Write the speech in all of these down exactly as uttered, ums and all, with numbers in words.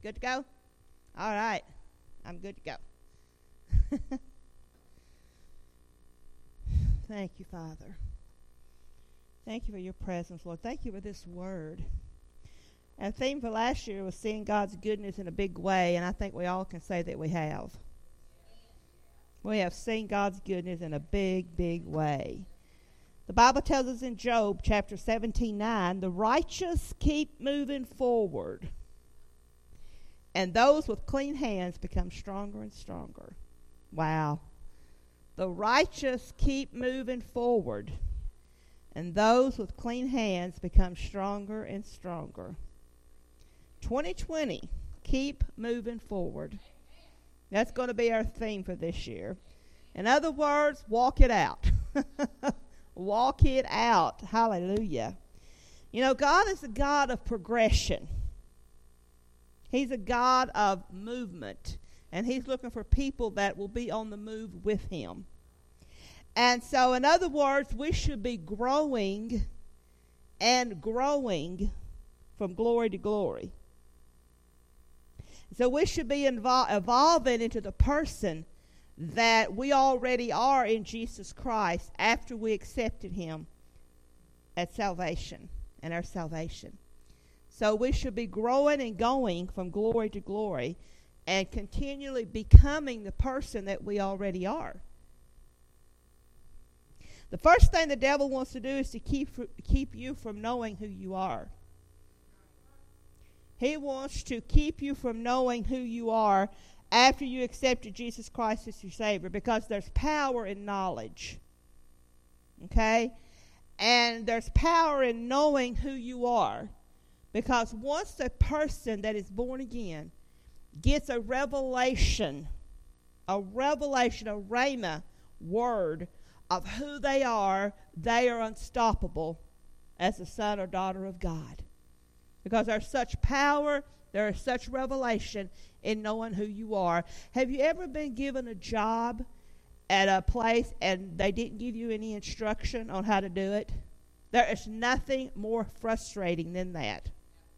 Good to go? All right. I'm good to go. Thank you, Father. Thank you for your presence, Lord. Thank you for this word. Our theme for last year was seeing God's goodness in a big way, and I think we all can say that we have. We have seen God's goodness in a big, big way. The Bible tells us in Job chapter seventeen nine, the righteous keep moving forward, and those with clean hands become stronger and stronger. Wow. The righteous keep moving forward, and those with clean hands become stronger and stronger. twenty twenty, keep moving forward. That's going to be our theme for this year. In other words, walk it out. Walk it out. Hallelujah. You know, God is a God of progression. He's a God of movement. And he's looking for people that will be on the move with him. And so, in other words, we should be growing and growing from glory to glory. So we should be invol- evolving into the person that we already are in Jesus Christ after we accepted him at salvation and our salvation. So we should be growing and going from glory to glory and continually becoming the person that we already are. The first thing the devil wants to do is to keep keep you from knowing who you are. He wants to keep you from knowing who you are after you accepted Jesus Christ as your Savior, because there's power in knowledge. Okay? And there's power in knowing who you are, because once a person that is born again gets a revelation, a revelation, a rhema word of who they are, they are unstoppable as a son or daughter of God. Because there's such power, there is such revelation in knowing who you are. Have you ever been given a job at a place and they didn't give you any instruction on how to do it? There is nothing more frustrating than that.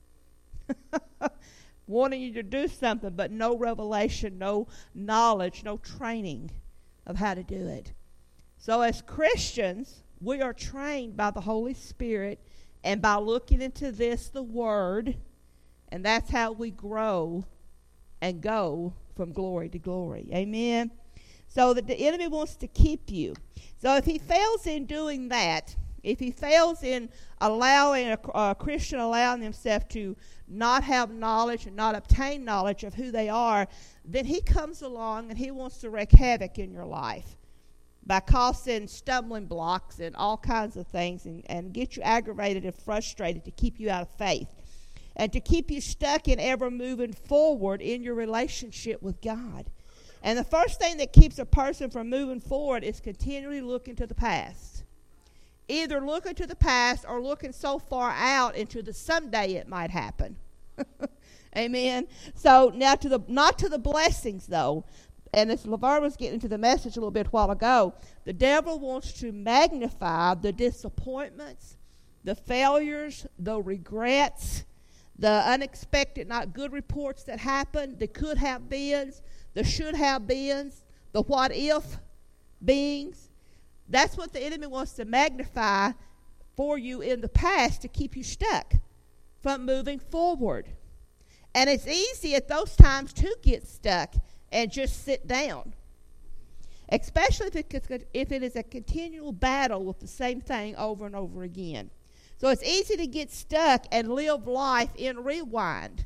Wanting you to do something, but no revelation, no knowledge, no training of how to do it. So as Christians, we are trained by the Holy Spirit and by looking into this, the Word, and that's how we grow and go from glory to glory. Amen? So that the enemy wants to keep you. So if he fails in doing that, if he fails in allowing a, a Christian allowing himself to not have knowledge and not obtain knowledge of who they are, then he comes along and he wants to wreak havoc in your life by causing stumbling blocks and all kinds of things, and, and get you aggravated and frustrated to keep you out of faith and to keep you stuck in ever moving forward in your relationship with God. And the first thing that keeps a person from moving forward is continually looking to the past. Either looking to the past or looking so far out into the someday it might happen. Amen. So now to the not to the blessings though. And as Laverne was getting into the message a little bit a while ago, the devil wants to magnify the disappointments, the failures, the regrets, the unexpected, not good reports that happened, the could have beens, the should have beens, the what if beings. That's what the enemy wants to magnify for you in the past to keep you stuck from moving forward. And it's easy at those times to get stuck and just sit down, especially if it, if it is a continual battle with the same thing over and over again. So it's easy to get stuck and live life in rewind.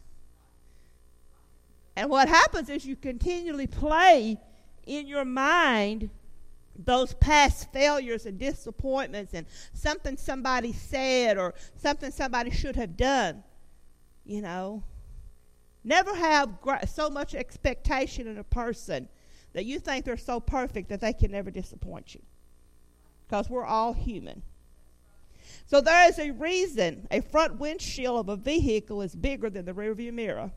And what happens is you continually play in your mind those past failures and disappointments and something somebody said or something somebody should have done, you know. Never have gra- so much expectation in a person that you think they're so perfect that they can never disappoint you. Because we're all human. So there is a reason a front windshield of a vehicle is bigger than the rearview mirror.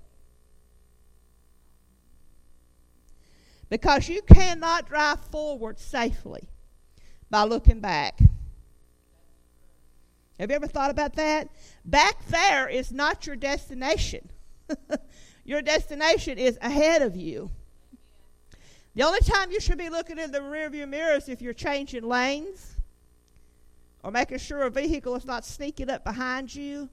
Because you cannot drive forward safely by looking back. Have you ever thought about that? Back there is not your destination. Your destination is ahead of you. The only time you should be looking in the rearview mirror is if you're changing lanes or making sure a vehicle is not sneaking up behind you.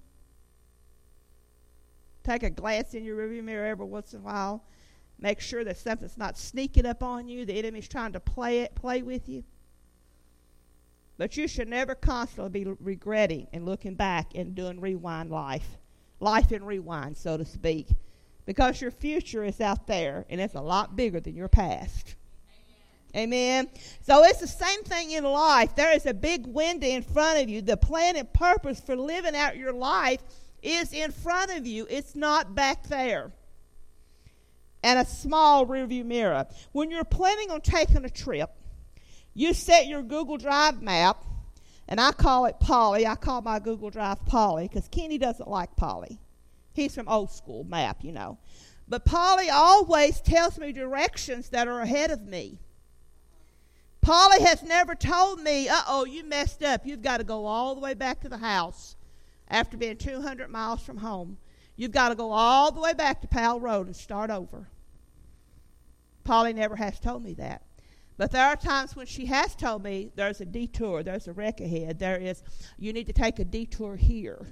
Take a glance in your rearview mirror every once in a while. Make sure that something's not sneaking up on you. The enemy's trying to play it, play with you. But you should never constantly be regretting and looking back and doing rewind life. Life in rewind, so to speak. Because your future is out there, and it's a lot bigger than your past. Amen. Amen. So it's the same thing in life. There is a big window in front of you. The plan and purpose for living out your life is in front of you. It's not back there. And a small rearview mirror. When you're planning on taking a trip, you set your Google Drive map, and I call it Polly. I call my Google Drive Polly because Kenny doesn't like Polly. He's from old school map, you know. But Polly always tells me directions that are ahead of me. Polly has never told me, uh-oh, you messed up. You've got to go all the way back to the house after being two hundred miles from home. You've got to go all the way back to Powell Road and start over. Polly never has told me that. But there are times when she has told me there's a detour, there's a wreck ahead, there is, you need to take a detour here.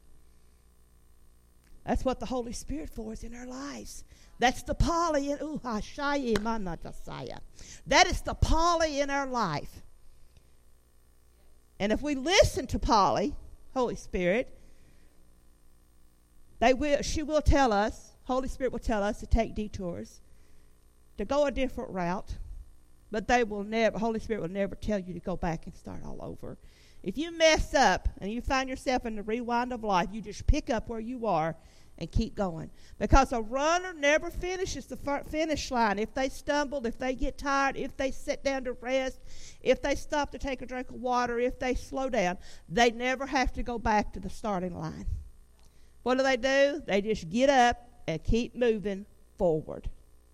That's what the Holy Spirit for is in our lives. That's the Polly in ooh, That is the Polly in our life. And if we listen to Polly, Holy Spirit, they will she will tell us, Holy Spirit will tell us to take detours, to go a different route. But they will never, Holy Spirit will never tell you to go back and start all over. If you mess up and you find yourself in the rewind of life, you just pick up where you are and keep going. Because a runner never finishes the finish line. If they stumble, if they get tired, if they sit down to rest, if they stop to take a drink of water, if they slow down, they never have to go back to the starting line. What do they do? They just get up and keep moving forward.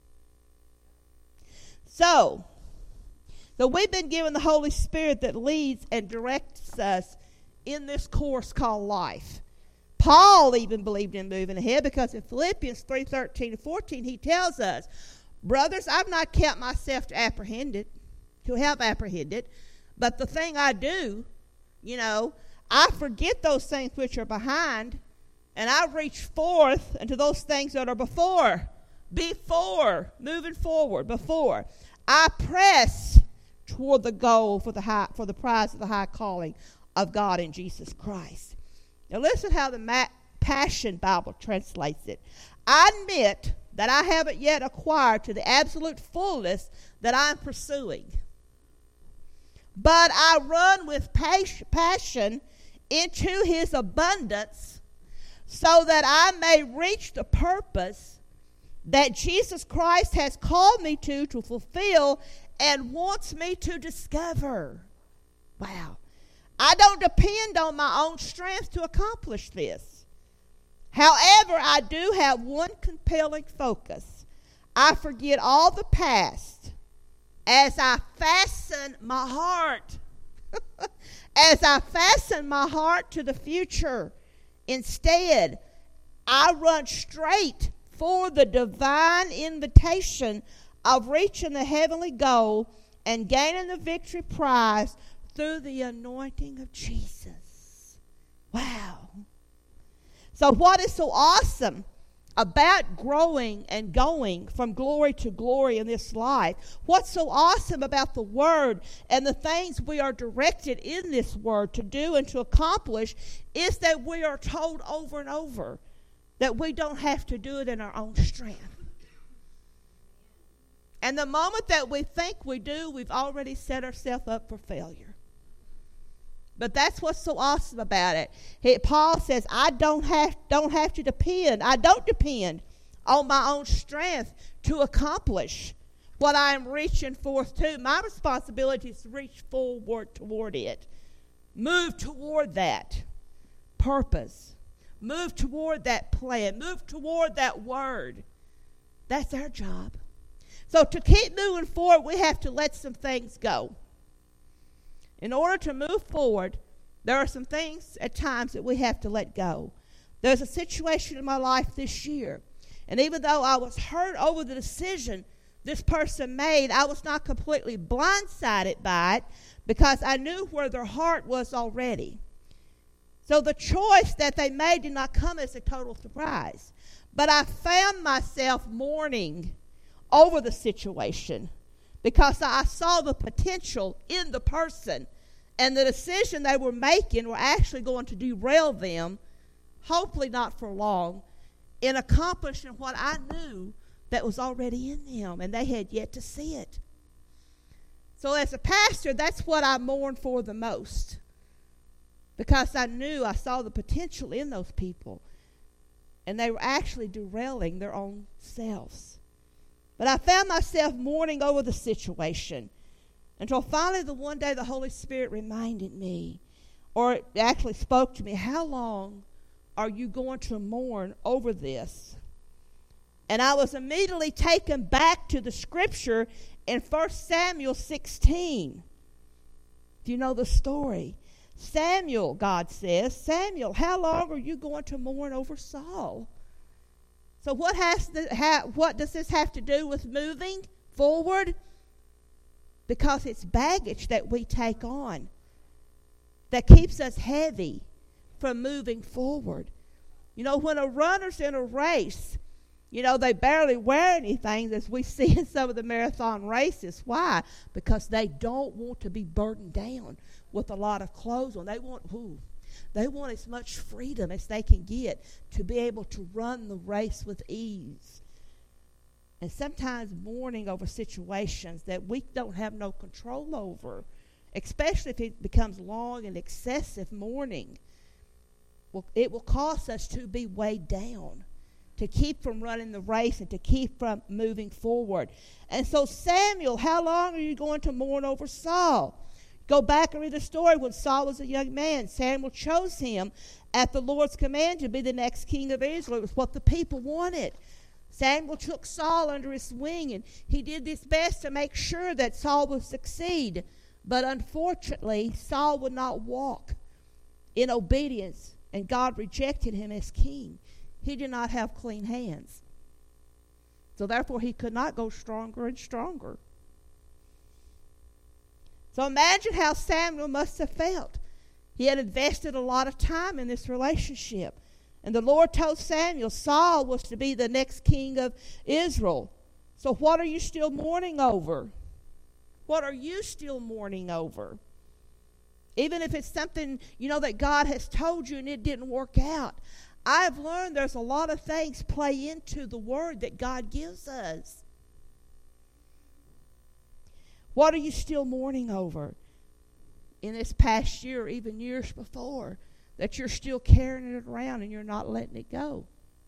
So, So we've been given the Holy Spirit that leads and directs us in this course called life. Paul even believed in moving ahead because in Philippians three thirteen and fourteen he tells us, brothers, I've not kept myself to apprehend it, to have apprehended, but the thing I do, you know, I forget those things which are behind, and I reach forth into those things that are before. Before, moving forward, before. I press toward the goal for the high, for the prize of the high calling of God in Jesus Christ. Now listen how the Ma- Passion Bible translates it. I admit that I haven't yet acquired to the absolute fullness that I'm pursuing. But I run with pas- passion into his abundance so that I may reach the purpose that Jesus Christ has called me to, to fulfill and wants me to discover. Wow. I don't depend on my own strength to accomplish this. However, I do have one compelling focus. I forget all the past as I fasten my heart. as I fasten my heart to the future. Instead, I run straight for the divine invitation of reaching the heavenly goal and gaining the victory prize through the anointing of Jesus. Wow. So what is so awesome about growing and going from glory to glory in this life? What's so awesome about the Word and the things we are directed in this Word to do and to accomplish is that we are told over and over that we don't have to do it in our own strength. And the moment that we think we do, we've already set ourselves up for failure. But that's what's so awesome about it. He, Paul says, I don't have, don't have to depend. I don't depend on my own strength to accomplish what I am reaching forth to. My responsibility is to reach forward toward it. Move toward that purpose. Move toward that plan. Move toward that word. That's our job. So to keep moving forward, we have to let some things go. In order to move forward, there are some things at times that we have to let go. There's a situation in my life this year, And even though I was hurt over the decision this person made, I was not completely blindsided by it because I knew where their heart was already. So the choice that they made did not come as a total surprise. But I found myself mourning over the situation because I saw the potential in the person, and the decision they were making were actually going to derail them, hopefully not for long, in accomplishing what I knew that was already in them, and they had yet to see it. So as a pastor, that's what I mourned for the most, because I knew I saw the potential in those people, and they were actually derailing their own selves. But I found myself mourning over the situation until finally the one day the Holy Spirit reminded me, or it actually spoke to me, how long are you going to mourn over this? And I was immediately taken back to the scripture in First Samuel sixteen. Do you know the story? Samuel, God says, Samuel, how long are you going to mourn over Saul? So what has the, ha, what does this have to do with moving forward? Because it's baggage that we take on that keeps us heavy from moving forward. You know, when a runner's in a race, you know, they barely wear anything, as we see in some of the marathon races. Why? Because they don't want to be burdened down with a lot of clothes on. They want, ooh, they want as much freedom as they can get to be able to run the race with ease. And sometimes mourning over situations that we don't have no control over, especially if it becomes long and excessive mourning, well, it will cause us to be weighed down, to keep from running the race and to keep from moving forward. And so Samuel, how long are you going to mourn over Saul? Go back and read the story. When Saul was a young man, Samuel chose him at the Lord's command to be the next king of Israel. It was what the people wanted. Samuel took Saul under his wing, and he did his best to make sure that Saul would succeed. But unfortunately, Saul would not walk in obedience, and God rejected him as king. He did not have clean hands. So therefore, he could not go stronger and stronger. So imagine how Samuel must have felt. He had invested a lot of time in this relationship. And the Lord told Samuel Saul was to be the next king of Israel. So what are you still mourning over? What are you still mourning over? Even if it's something, you know, that God has told you and it didn't work out. I've learned there's a lot of things play into the word that God gives us. What are you still mourning over in this past year, or even years before, that you're still carrying it around and you're not letting it go?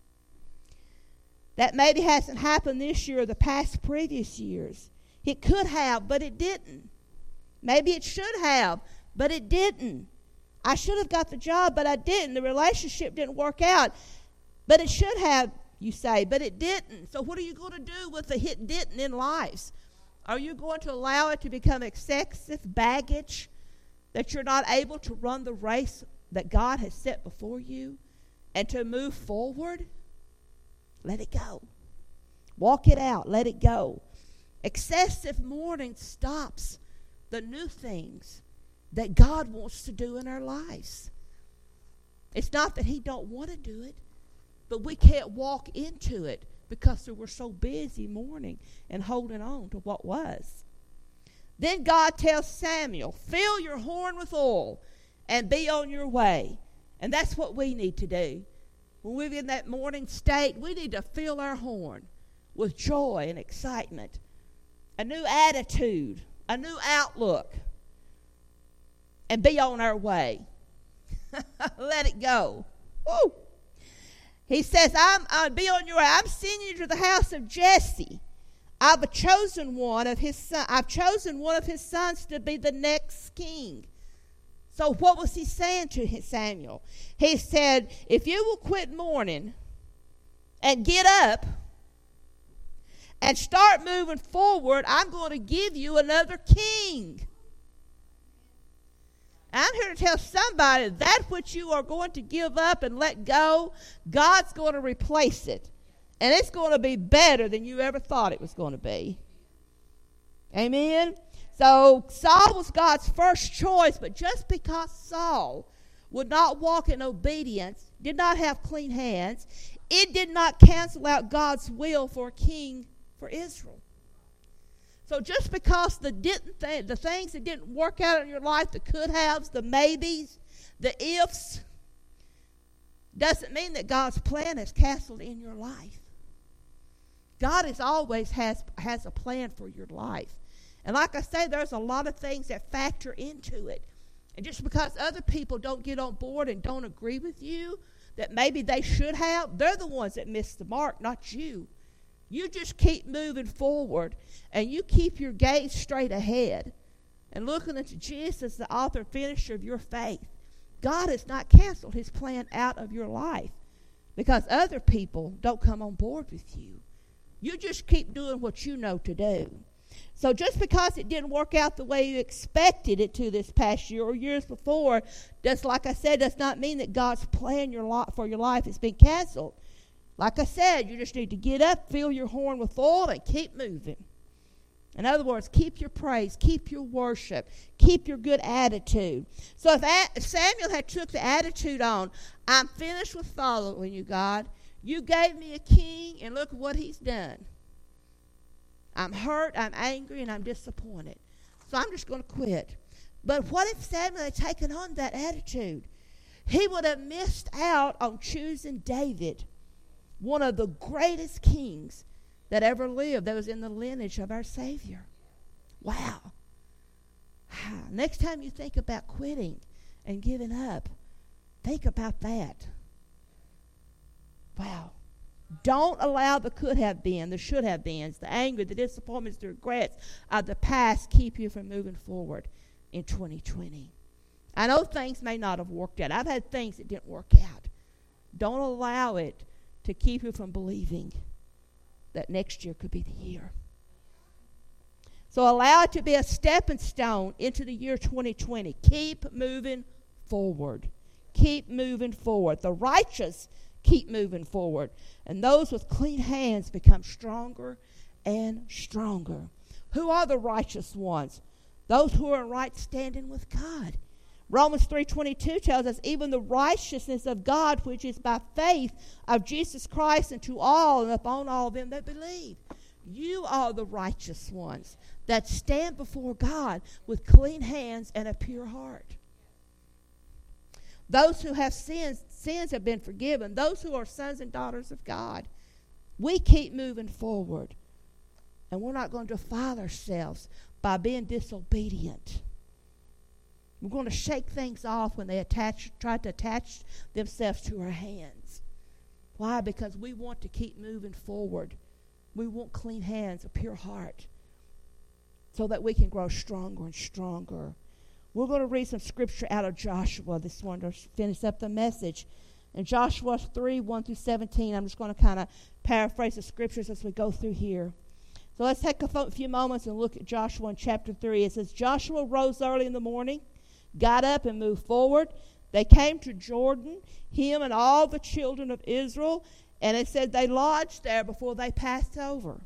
That maybe hasn't happened this year or the past previous years. It could have, but it didn't. Maybe it should have, but it didn't. I should have got the job, but I didn't. The relationship didn't work out, but it should have, you say, but it didn't. So what are you going to do with the hit didn't in life? Are you going to allow it to become excessive baggage that you're not able to run the race that God has set before you and to move forward? Let it go. Walk it out. Let it go. Excessive mourning stops the new things that God wants to do in our lives. It's not that he don't want to do it, but we can't walk into it because we're so busy mourning and holding on to what was. Then God tells Samuel, fill your horn with oil and be on your way. And that's what we need to do. When we're in that mourning state, we need to fill our horn with joy and excitement, a new attitude, a new outlook, and be on our way. Let it go. Woo! He says, I'm, I'll be on your way. I'm sending you to the house of Jesse. I've chosen one of his son, I've chosen one of his sons to be the next king. So what was he saying to Samuel? He said, if you will quit mourning and get up and start moving forward, I'm going to give you another king. I'm here to tell somebody that which you are going to give up and let go, God's going to replace it. And it's going to be better than you ever thought it was going to be. Amen? So Saul was God's first choice, but just because Saul would not walk in obedience, did not have clean hands, it did not cancel out God's will for a king for Israel. So just because the didn't th- the things that didn't work out in your life, the could-haves, the maybes, the ifs, doesn't mean that God's plan is canceled in your life. God is always has has a plan for your life. And like I say, there's a lot of things that factor into it. And just because other people don't get on board and don't agree with you, that maybe they should have, they're the ones that missed the mark, not you. You just keep moving forward, and you keep your gaze straight ahead and looking into Jesus, the author and finisher of your faith. God has not canceled his plan out of your life because other people don't come on board with you. You just keep doing what you know to do. So just because it didn't work out the way you expected it to this past year or years before, just like I said, does not mean that God's plan your li- for your life has been canceled. Like I said, you just need to get up, fill your horn with oil, and keep moving. In other words, keep your praise, keep your worship, keep your good attitude. So if, a- if Samuel had took the attitude on, I'm finished with following you, God. You gave me a king, and look what he's done. I'm hurt, I'm angry, and I'm disappointed. So I'm just going to quit. But what if Samuel had taken on that attitude? He would have missed out on choosing David, one of the greatest kings that ever lived, that was in the lineage of our Savior. Wow. Next time you think about quitting and giving up, think about that. Wow. Don't allow the could have been, the should have beens, the anger, the disappointments, the regrets of the past keep you from moving forward in twenty twenty. I know things may not have worked out. I've had things that didn't work out. Don't allow it to keep you from believing that next year could be the year. So allow it to be a stepping stone into the year twenty twenty. Keep moving forward. Keep moving forward. The righteous keep moving forward. And those with clean hands become stronger and stronger. Who are the righteous ones? Those who are in right standing with God. Romans three twenty-two tells us, even the righteousness of God, which is by faith of Jesus Christ, unto all and upon all them that believe. You are the righteous ones that stand before God with clean hands and a pure heart. Those who have sins, sins have been forgiven. Those who are sons and daughters of God. We keep moving forward. And we're not going to defile ourselves by being disobedient. We're going to shake things off when they attach, try to attach themselves to our hands. Why? Because we want to keep moving forward. We want clean hands, a pure heart, so that we can grow stronger and stronger. We're going to read some scripture out of Joshua this one to finish up the message. In Joshua three, one through seventeen, I'm just going to kind of paraphrase the scriptures as we go through here. So let's take a few moments and look at Joshua in chapter three. It says, Joshua rose early in the morning, got up and moved forward. They came to Jordan, him and all the children of Israel, and it said they lodged there before they passed over.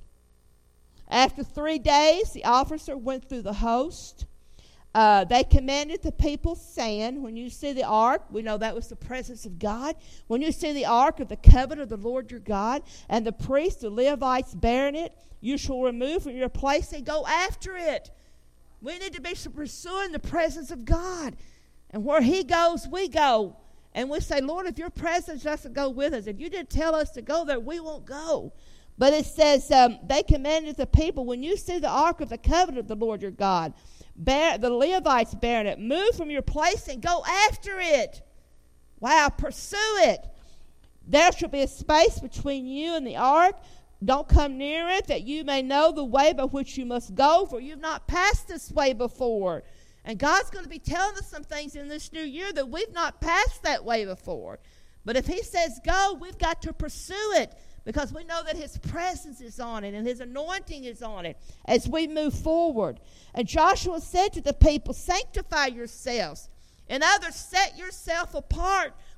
After three days, the officer went through the host. Uh, they commanded the people, saying, when you see the ark, we know that was the presence of God. When you see the ark of the covenant of the Lord your God, and the priests, the Levites, bearing it, you shall remove from your place and go after it. We need to be pursuing the presence of God. And where he goes, we go. And we say, Lord, if your presence doesn't go with us, if you didn't tell us to go there, we won't go. But it says, um, they commanded the people, when you see the ark of the covenant of the Lord your God, bear, the Levites bearing it, move from your place and go after it. Wow, pursue it. There shall be a space between you and the ark. Don't come near it, that you may know the way by which you must go, for you've not passed this way before. And God's going to be telling us some things in this new year that we've not passed that way before. But if he says go, we've got to pursue it, because we know that his presence is on it and his anointing is on it as we move forward. And Joshua said to the people, sanctify yourselves. In others, set yourself apart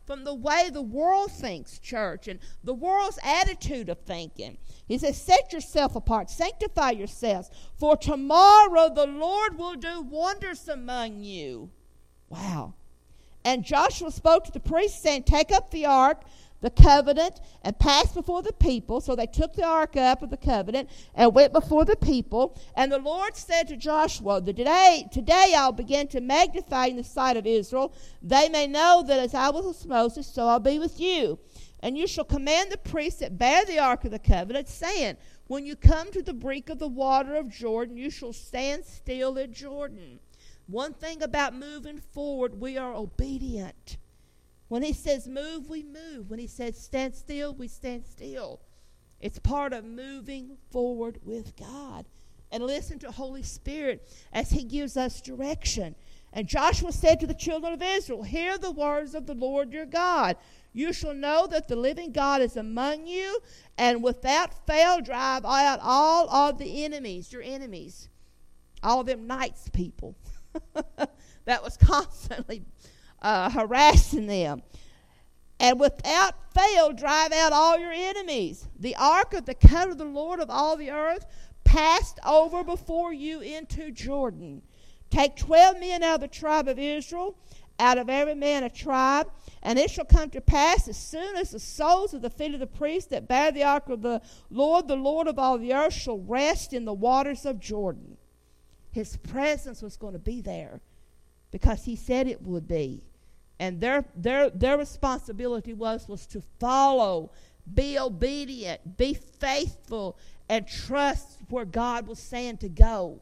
from the way the world thinks, church, and the world's attitude of thinking. He says, set yourself apart, sanctify yourselves, for tomorrow the Lord will do wonders among you. Wow. And Joshua spoke to the priests, saying, take up the ark, the covenant, and pass before the people. So they took the ark up of the covenant and went before the people. And the Lord said to Joshua, today, today I'll begin to magnify in the sight of Israel. They may know that as I was with Moses, so I'll be with you. And you shall command the priests that bear the ark of the covenant, saying, when you come to the brink of the water of Jordan, you shall stand still at Jordan. One thing about moving forward, we are obedient. When he says move, we move. When he says stand still, we stand still. It's part of moving forward with God. And listen to Holy Spirit as he gives us direction. And Joshua said to the children of Israel, hear the words of the Lord your God. You shall know that the living God is among you, and without fail drive out all of the enemies, your enemies, all of them knights people that was constantly uh, harassing them. And without fail drive out all your enemies. The ark of the covenant of the Lord of all the earth passed over before you into Jordan. Take twelve men out of the tribe of Israel, out of every man a tribe, and it shall come to pass as soon as the soles of the feet of the priests that bear the ark of the Lord, the Lord of all the earth, shall rest in the waters of Jordan. His presence was going to be there because he said it would be. And their their their responsibility was, was to follow, be obedient, be faithful, and trust where God was saying to go.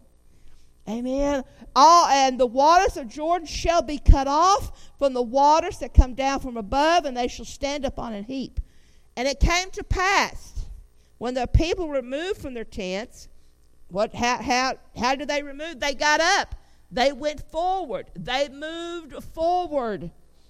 Amen. All and the waters of Jordan shall be cut off from the waters that come down from above, and they shall stand up on a heap. And it came to pass, when the people removed from their tents, what how how how did they remove? They got up. They went forward. They moved forward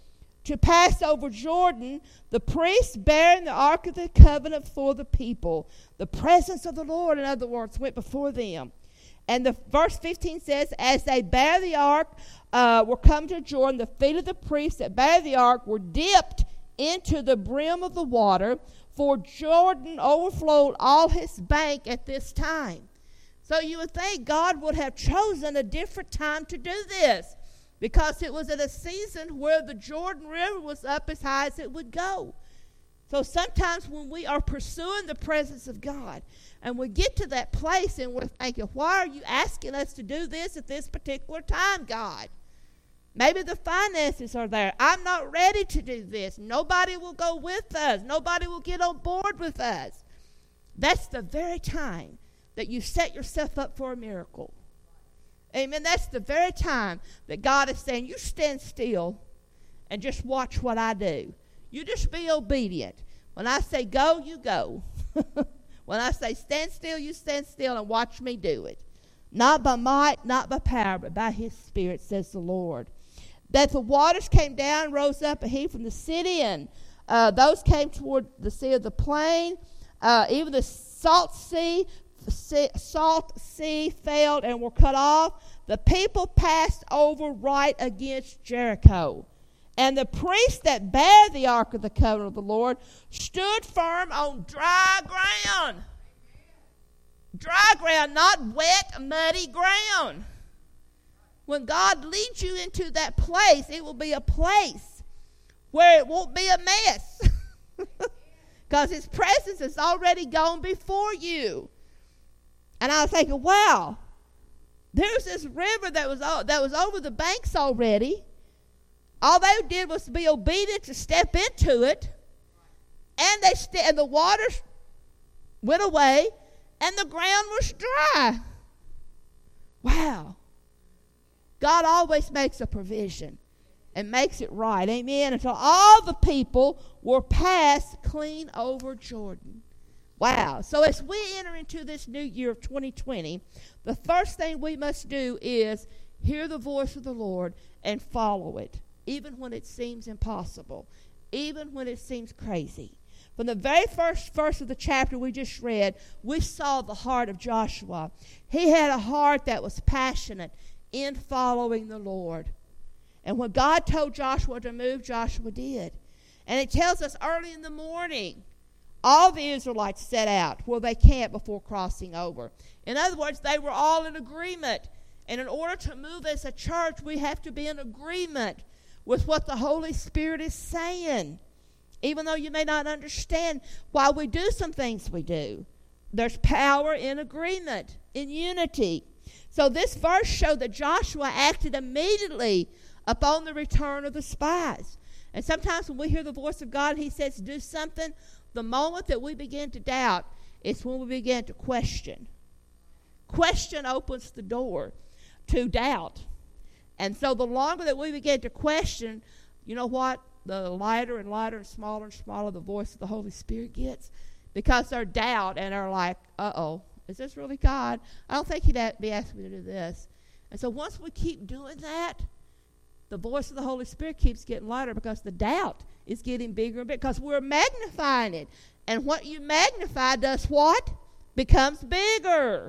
to pass over Jordan, the priests bearing the ark of the covenant for the people. The presence of the Lord, in other words, went before them. And the verse fifteen says, as they bear the ark, uh, were come to Jordan, the feet of the priests that bear the ark were dipped into the brim of the water, for Jordan overflowed all his bank at this time. So you would think God would have chosen a different time to do this, because it was at a season where the Jordan River was up as high as it would go. So sometimes when we are pursuing the presence of God, and we get to that place and we're thinking, why are you asking us to do this at this particular time, God? Maybe the finances are there. I'm not ready to do this. Nobody will go with us. Nobody will get on board with us. That's the very time that you set yourself up for a miracle. Amen. That's the very time that God is saying, you stand still and just watch what I do. You just be obedient. When I say go, you go. When I say stand still, you stand still and watch me do it. Not by might, not by power, but by his Spirit, says the Lord. That the waters came down, rose up a heap from the city, and uh, those came toward the sea of the plain. Uh, even the salt sea, sea, salt sea failed and were cut off. The people passed over right against Jericho. And the priests that bear the ark of the covenant of the Lord stood firm on dry ground. Dry ground, not wet, muddy ground. When God leads you into that place, it will be a place where it won't be a mess. Because his presence has already gone before you. And I was thinking, wow, there's this river that was that was over the banks already. All they did was to be obedient to step into it, and they st- and the waters went away, and the ground was dry. Wow. God always makes a provision and makes it right. Amen. Until all the people were passed clean over Jordan. Wow. So as we enter into this new year of twenty twenty, the first thing we must do is hear the voice of the Lord and follow it. Even when it seems impossible, even when it seems crazy. From the very first verse of the chapter we just read, we saw the heart of Joshua. He had a heart that was passionate in following the Lord. And when God told Joshua to move, Joshua did. And it tells us early in the morning, all the Israelites set out where they camped before crossing over. In other words, they were all in agreement. And in order to move as a church, we have to be in agreement with what the Holy Spirit is saying. Even though you may not understand why we do some things we do. There's power in agreement, in unity. So this verse showed that Joshua acted immediately upon the return of the spies. And sometimes when we hear the voice of God, he says, do something. The moment that we begin to doubt, it's when we begin to question. Question opens the door to doubt. And so the longer that we begin to question, you know what? The lighter and lighter and smaller and smaller the voice of the Holy Spirit gets. Because they're doubt and are like, uh-oh, is this really God? I don't think he'd be asking me to do this. And so once we keep doing that, the voice of the Holy Spirit keeps getting lighter because the doubt is getting bigger and bigger because we're magnifying it. And what you magnify does what? Becomes bigger.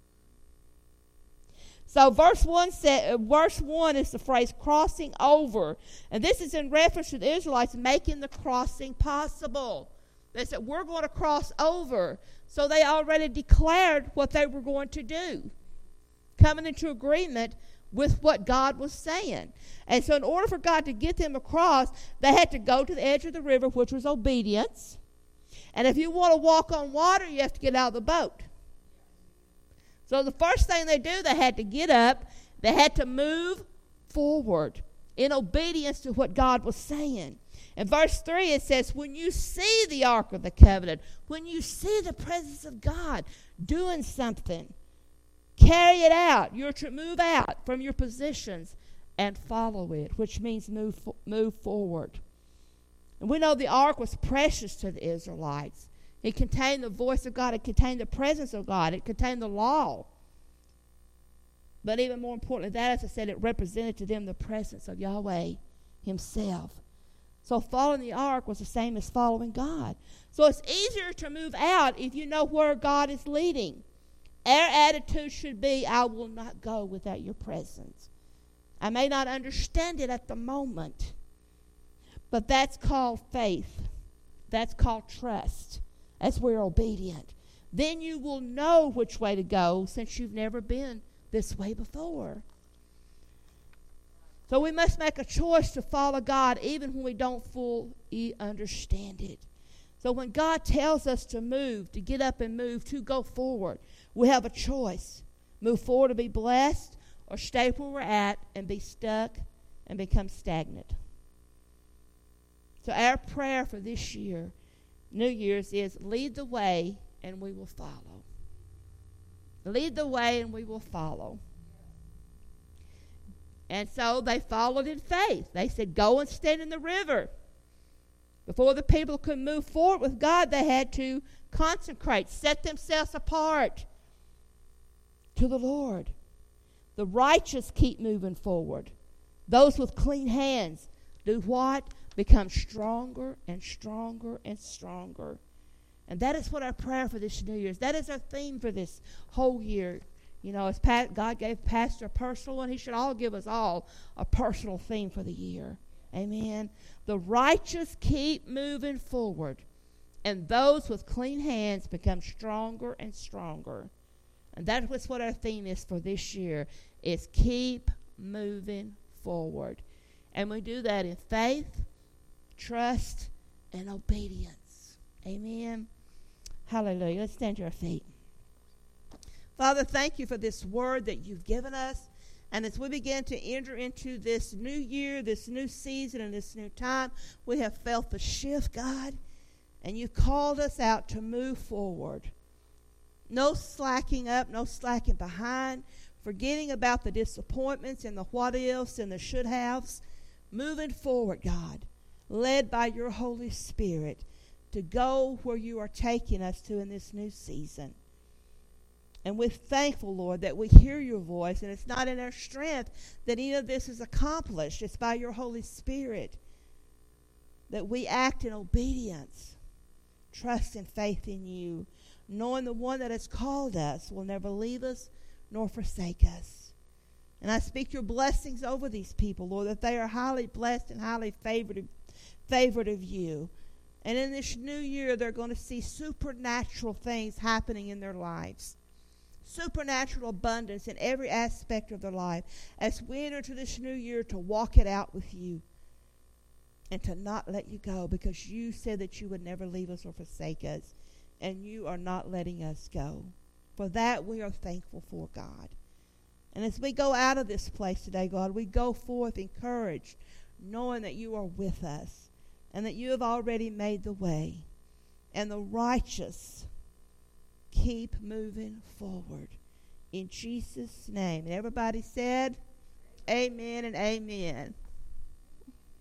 So verse one said, uh, verse one is the phrase crossing over. And this is in reference to the Israelites making the crossing possible. They said, we're going to cross over. So they already declared what they were going to do, coming into agreement with what God was saying. And so in order for God to get them across, they had to go to the edge of the river, which was obedience. And if you want to walk on water, you have to get out of the boat. So the first thing they do, they had to get up. They had to move forward in obedience to what God was saying. In verse three, it says, when you see the Ark of the Covenant, when you see the presence of God doing something, carry it out. You're to move out from your positions and follow it, which means move move forward. And we know the ark was precious to the Israelites. It contained the voice of God. It contained the presence of God. It contained the law. But even more importantly than that, as I said, it represented to them the presence of Yahweh himself. So following the ark was the same as following God. So it's easier to move out if you know where God is leading. Our attitude should be, I will not go without your presence. I may not understand it at the moment, but that's called faith. That's called trust, as we're obedient. Then you will know which way to go since you've never been this way before. So we must make a choice to follow God even when we don't fully understand it. So when God tells us to move, to get up and move, to go forward, we have a choice. Move forward to be blessed or stay where we're at and be stuck and become stagnant. So our prayer for this year, New Year's, is lead the way and we will follow. Lead the way and we will follow. And so they followed in faith. They said, go and stand in the river. Before the people could move forward with God, they had to consecrate, set themselves apart to the Lord. The righteous keep moving forward. Those with clean hands do what? Become stronger and stronger and stronger. And that is what our prayer for this New Year's. That is our theme for this whole year. You know, as Pat, God gave Pastor a personal one, he should all give us all a personal theme for the year. Amen. The righteous keep moving forward, and those with clean hands become stronger and stronger. And that is what our theme is for this year, is keep moving forward. And we do that in faith, trust, and obedience. Amen. Hallelujah. Let's stand to our feet. Father, thank you for this word that you've given us. And as we begin to enter into this new year, this new season, and this new time, we have felt the shift, God. And you've called us out to move forward. No slacking up, no slacking behind, forgetting about the disappointments and the what-ifs and the should-haves. Moving forward, God, led by your Holy Spirit to go where you are taking us to in this new season. And we're thankful, Lord, that we hear your voice, and it's not in our strength that any of this is accomplished. It's by your Holy Spirit that we act in obedience, trust and faith in you, knowing the one that has called us will never leave us nor forsake us. And I speak your blessings over these people, Lord, that they are highly blessed and highly favored, favored of you. And in this new year, they're going to see supernatural things happening in their lives. Supernatural abundance in every aspect of their life as we enter into this new year to walk it out with you and to not let you go, because you said that you would never leave us or forsake us, and you are not letting us go. For that we are thankful for, God. And as we go out of this place today, God, we go forth encouraged, knowing that you are with us and that you have already made the way. And the righteous keep moving forward. In Jesus' name. And everybody said, amen and amen.